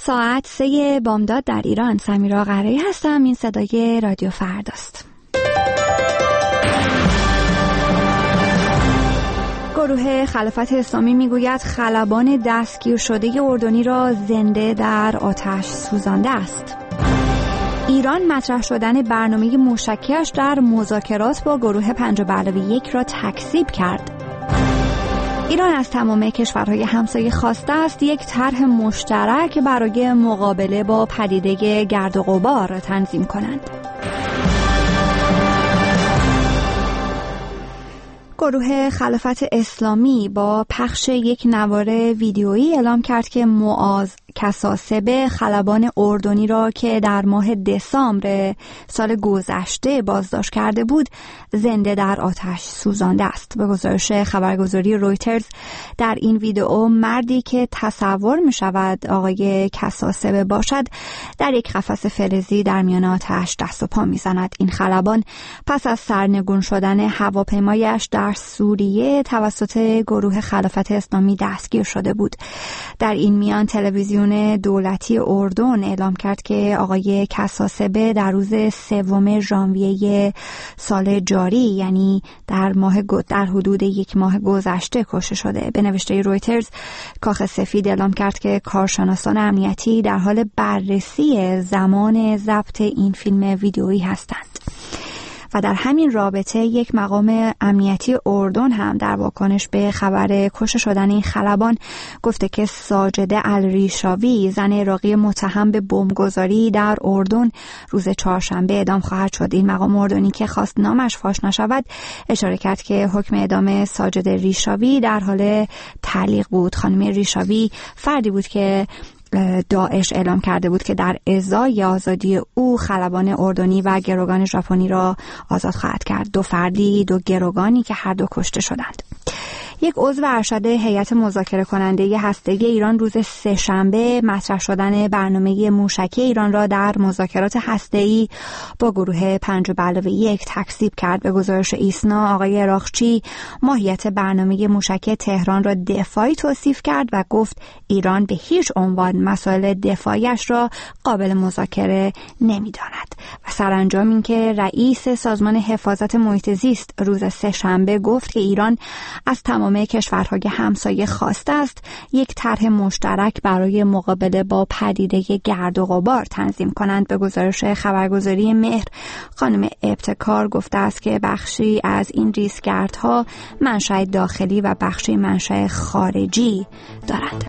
ساعت 3 بامداد در ایران. سمیرا قرایی هستم. این صدای رادیو فرداست. گروه خلافت اسلامی میگوید خلبان دستگیر شده اردنی را زنده در آتش سوزانده است. ایران مطرح شدن برنامه موشکی‌اش در مذاکرات با گروه 5+1 را تکذیب کرد. ایران از تمام کشورهای همسایه خواسته است یک طرح مشترک برای مقابله با پدیده گرد و غبار تنظیم کنند. گروه خلافت اسلامی با پخش یک نوار ویدیویی اعلام کرد که معاذ کساسبه خلبان اردنی را که در ماه دسامبر سال گذشته بازداشت کرده بود زنده در آتش سوزانده است. به گزارش خبرگزاری رویترز در این ویدئو مردی که تصور می شود آقای کساسبه باشد در یک قفس فلزی در میان آتش دست و پا می زند. این خلبان پس از سرنگون شدن هواپیمایش در سوریه توسط گروه خلافت اسلامی دستگیر شده بود. در این میان تلویزیون دولتی اردن اعلام کرد که آقای کساسبه در روز 3 ژانویه سال جاری یعنی در حدود یک ماه گذشته کشته شده. به نوشته رویترز کاخ سفید اعلام کرد که کارشناسان امنیتی در حال بررسی زمان ضبط این فیلم ویدیویی هستند. و در همین رابطه یک مقام امنیتی اردن هم در واکنش به خبر کشته شدن این خلبان گفته که ساجده الریشاوی زن عراقی متهم به بمبگذاری در اردن روز چهارشنبه اعدام خواهد شد. این مقام اردنی که خواست نامش فاش نشود اشاره کرد که حکم اعدام ساجده ریشاوی در حال تعلیق بود. خانم ریشاوی فردی بود که داعش اعلام کرده بود که در ازای آزادی او خلبان اردنی و گروگان ژاپنی را آزاد خواهد کرد. 2 فردی 2 گروگانی که هر دو کشته شدند. یک عضو ارشد هیئت مذاکره کننده هسته‌ای ایران روز 3 شنبه مطرح شدن برنامه موشکی ایران را در مذاکرات هسته‌ای با گروه 5+1 تکذیب کرد. به گزارش ایسنا آقای عراقچی ماهیت برنامه موشکی تهران را دفاعی توصیف کرد و گفت ایران به هیچ عنوان مسائل دفاعیش را قابل مذاکره نمی‌داند. و سرانجام اینکه رئیس سازمان حفاظت محیط زیست روز 3 شنبه گفت که ایران از تمام کشورهای همسایه خواسته است یک طرح مشترک برای مقابله با پدیده گرد و غبار تنظیم کنند. به گزارش خبرگزاری مهر خانم ابتکار گفته است که بخشی از این ریسکگردها منشأ داخلی و بخشی منشأ خارجی دارند.